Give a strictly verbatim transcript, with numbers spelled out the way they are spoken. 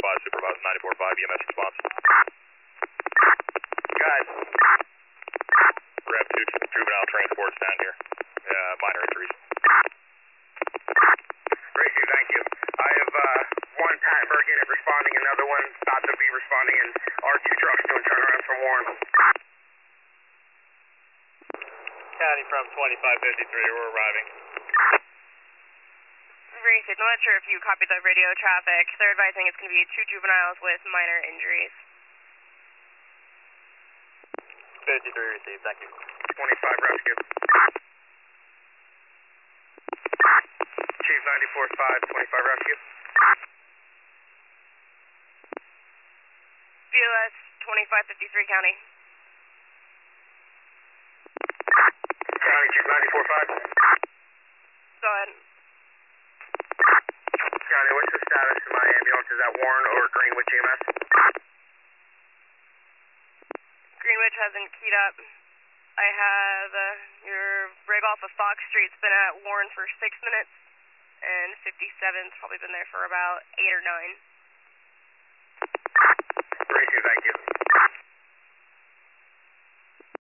five, supervised ninety-four point five, E M S response. Guys. We have two juvenile transports down here. Uh, minor injuries. Great, thank you. I have uh, one Pat Bergen is responding, another one thought to be responding, and our two trucks doing turnarounds from Warren. County from twenty-five fifty-three, we're arriving. Very safe. I'm not sure if you copied the radio traffic. They're advising it's going to be two juveniles with minor injuries. fifty-three received, thank you. twenty-five rescue. Chief ninety-four point five, twenty-five rescue. B O S twenty-five fifty-three County. County, Chief ninety-four point five. Go ahead. County, what's the status of my ambulance? Is that Warren or Greenwich E M S? Greenwich hasn't keyed up. I have uh, your rig off of Fox Street's been at Warren for six minutes, and fifty-seven's probably been there for about eight or nine. Great, thank you.